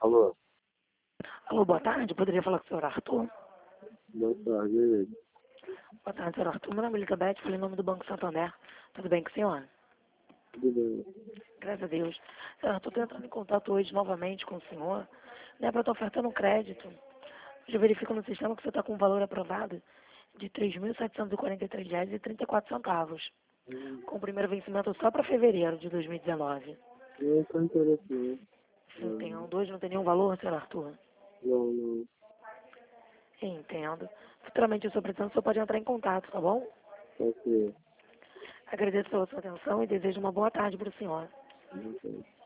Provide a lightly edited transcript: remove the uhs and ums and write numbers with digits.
Alô, Alô, boa tarde. Poderia falar com o senhor Arthur? boa tarde, e aí? Boa tarde, senhor Arthur. Meu nome é Elizabeth, falei em nome do Banco Santander. Tudo bem com o senhor? Tudo bem? Graças a Deus. Senhor Arthur, estou entrando em contato hoje novamente com o senhor, né, para estar ofertando um crédito. Eu verifico no sistema que você está com um valor aprovado de R$ 3.743,34, com o primeiro vencimento só para fevereiro de 2019. Eu estou interessado. Entendo. Hoje não tem nenhum valor, senhor Arthur? Não, não. Entendo. Futuramente, a sua pretensão, o senhor pode entrar em contato, tá bom? Ok. Agradeço pela sua atenção e desejo uma boa tarde para o senhor. Ok.